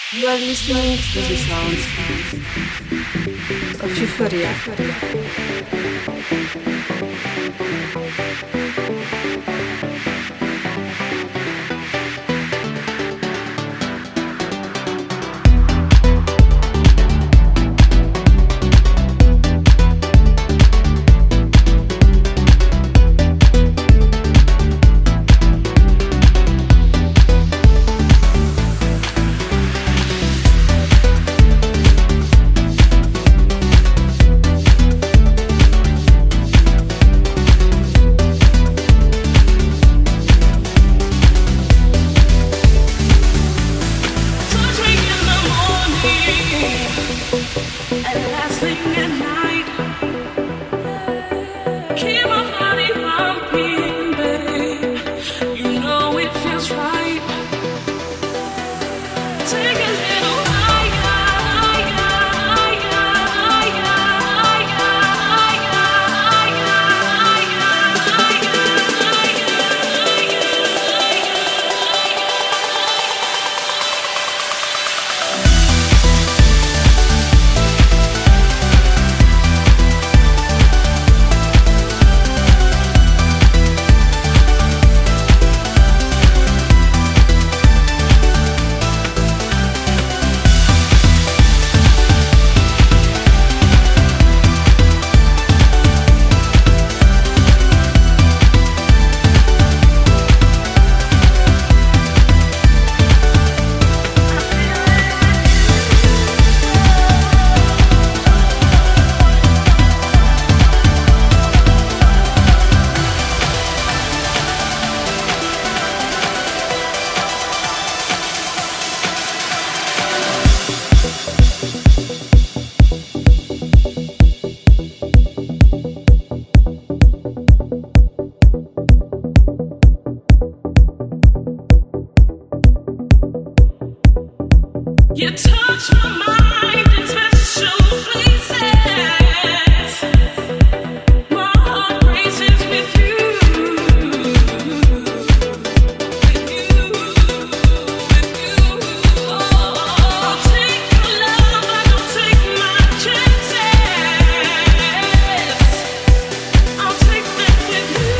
You are listening to the sounds of Euphoria. You touch my mind in special places. My heart races with you. With you, with you. I'll take your love, I don't take my chances. I'll take them with you.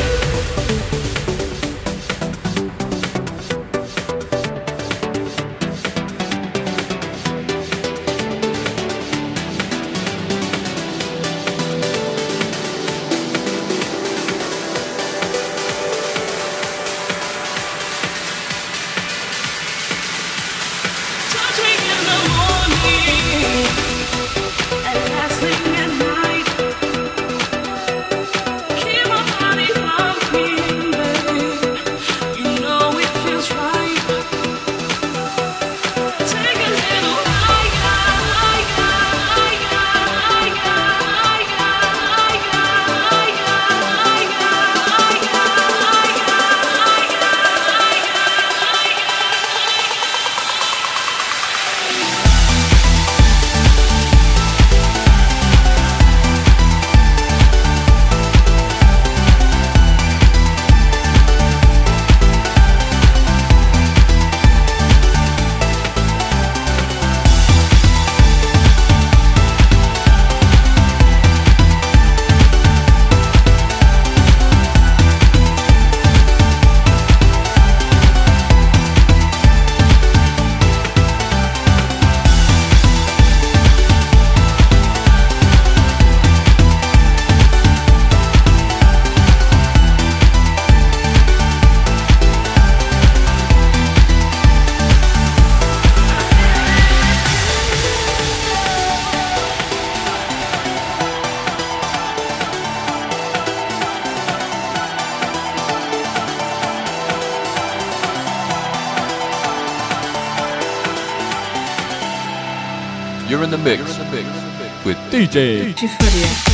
You're in the mix with DJ Euphoria.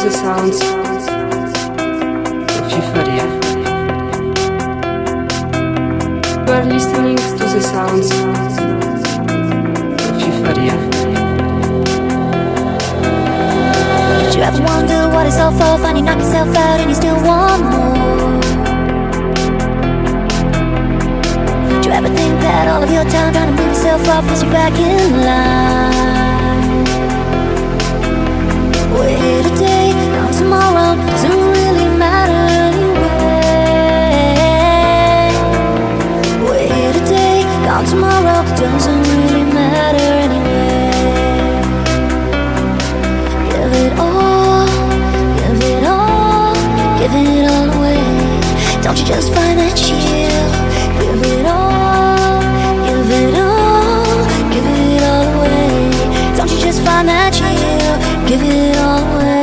the sounds of Euphoria. You are listening to the sounds of Euphoria. Did you ever wonder what it's all for? Find you knock yourself out and you still want more. Did you ever think that all of your time trying to move yourself up puts you back in line? Wait today, gone tomorrow, doesn't really matter anyway. Wait today, gone tomorrow, doesn't really matter anyway. Give it all, give it all, give it all away. Don't you just find that chill? Give it all, give it all, give it all away. Don't you just find that chill? Give it all away.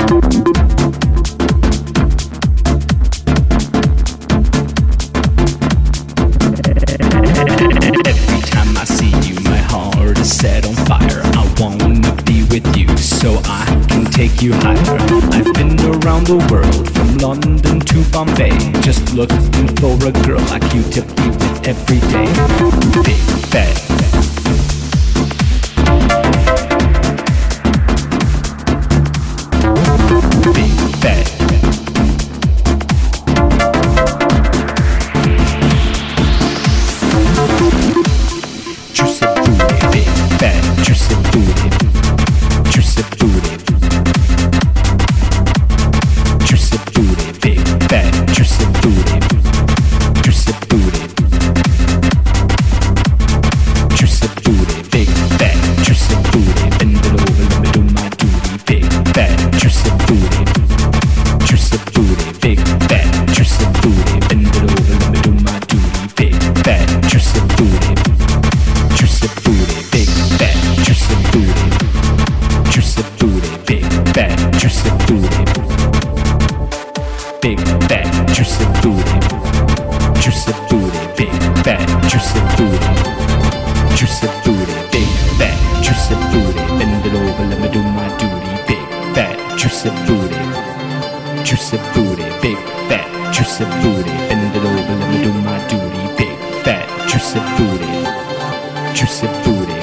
Every time I see you, my heart is set on fire. I wanna be with you so I can take you higher. I've been around the world from London to Bombay, just looking for a girl like you to be with every day. Big fat. Big fat. Juicy booty, big fat, juicy booty, juicy booty, juicy booty, big fat, juicy booty, juicy booty, juicy booty, big fat, juicy booty, bend it over, let me do my duty, big fat, juicy booty, juicy booty, big fat, juicy booty, bend it over, let me do my duty, big fat, juicy booty. Juicy booty, big fat, juicy booty, juicy booty, big fat, juicy booty, big fat, juicy booty, juicy booty, big fat, juicy booty, juicy booty, big fat, juicy booty, bend it over, let me do my duty, big fat, juicy booty, juicy booty, big fat, juicy booty, bend it over, let me do my duty, big fat, juicy booty. Juicy booty.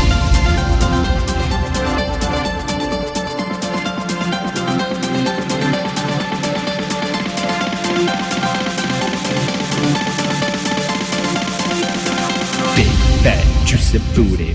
Big fat juicy booty.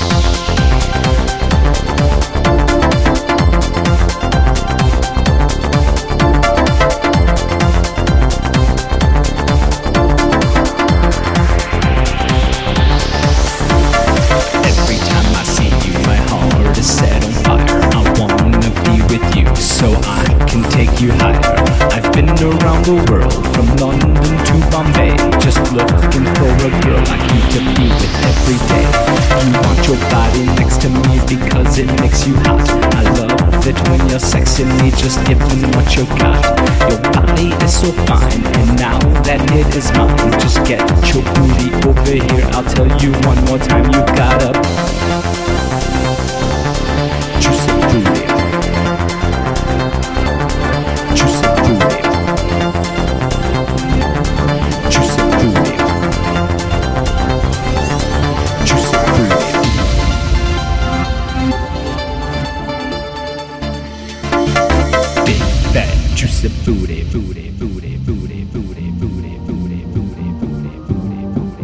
So I can take you higher. I've been around the world from London to Bombay, just looking for a girl like you to be with every day. You want your body next to me because it makes you hot. I love it when you're sexing me, just give me what you got. Your body is so fine, and now that it is mine, just get your booty over here. I'll tell you one more time, you gotta juicy booty. Juicy booty, juicy booty, juicy booty. Big fat juicy booty, booty, booty, booty, booty, booty, booty, booty, booty, booty, booty, booty.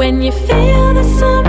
When you feel the sun